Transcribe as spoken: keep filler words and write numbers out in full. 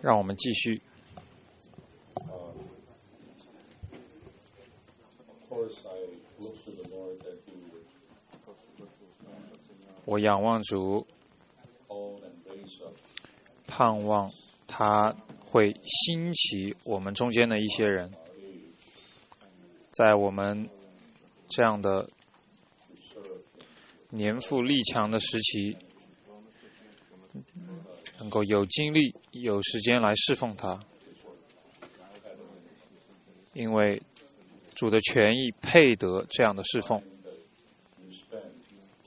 让我们继续。我仰望主，盼望他会兴起我们中间的一些人，在我们这样的年富力强的时期，能够有精力、有时间来侍奉他，因为主的权益配得这样的侍奉。